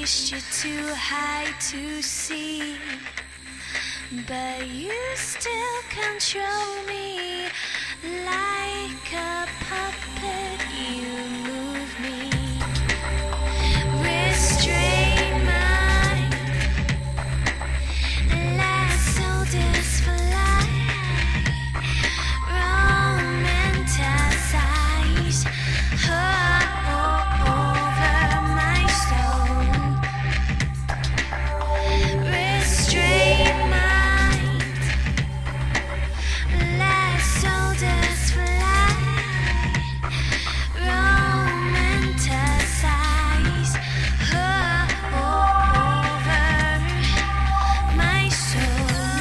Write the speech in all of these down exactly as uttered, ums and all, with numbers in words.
pushed you too high to see, but you still control me like a puppet. You move me, restrain my lasso this fly, romanticize her over my soul. Restrain mind, lasso this fly, romanticize her over my soul.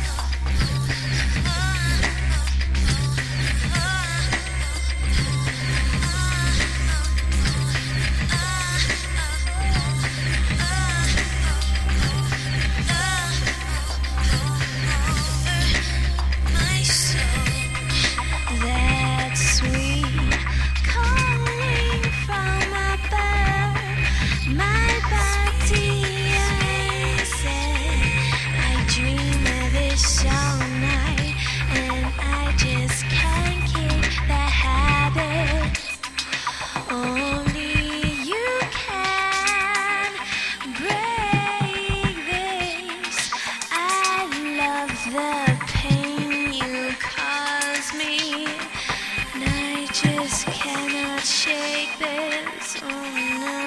My soul, that's sweet, calling from above. My body races. I dream of this all night, and I just can't kick the habit. Only you can break this. I love the pain you cause me, and I just cannot shake this. Oh no.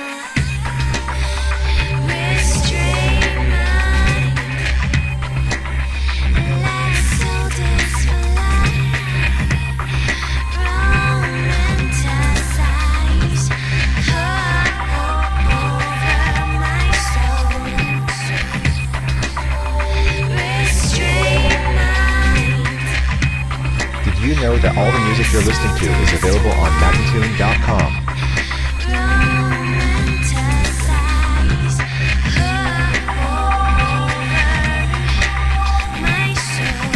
Restrain mind, lasso this fly, romanticize her over my soul. Restrain mind. Did you know that all the music you're listening to is available on magnatune dot com? Romanticize her over my soul.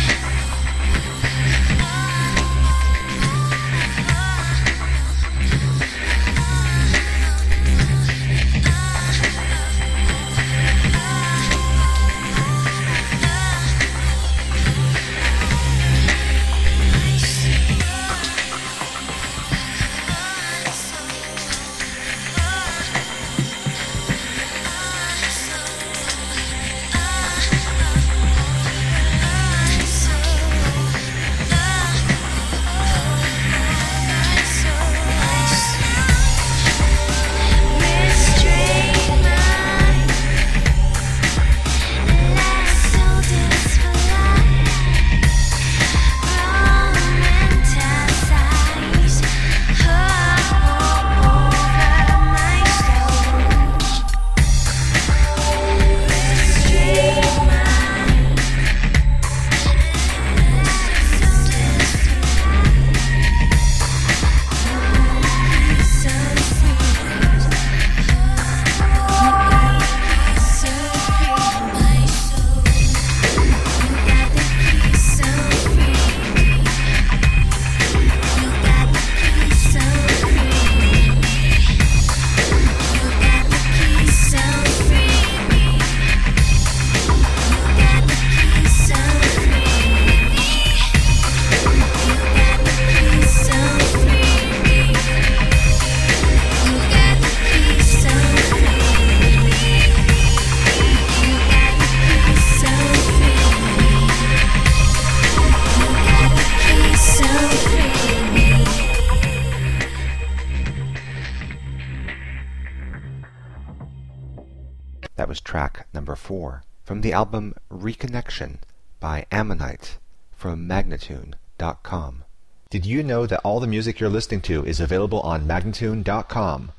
That was track number four from the album Reconnection by Ammonite from magnatune dot com. Did you know that all the music you're listening to is available on magnatune dot com?